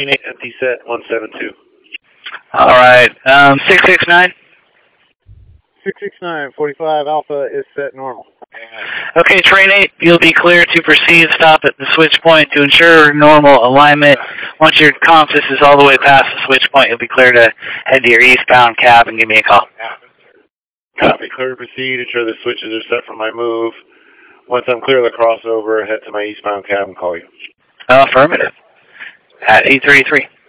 Train 8, empty set 172. All right. 669. 669, 45 Alpha is set normal. Okay, Train 8, you'll be clear to proceed. Stop at the switch point to ensure normal alignment. Once your compass is all the way past the switch point, you'll be clear to head to your eastbound cab and give me a call. Copy. Clear to proceed. Ensure the switches are set for my move. Once I'm clear of the crossover, head to my eastbound cab and call you. Affirmative. At 833.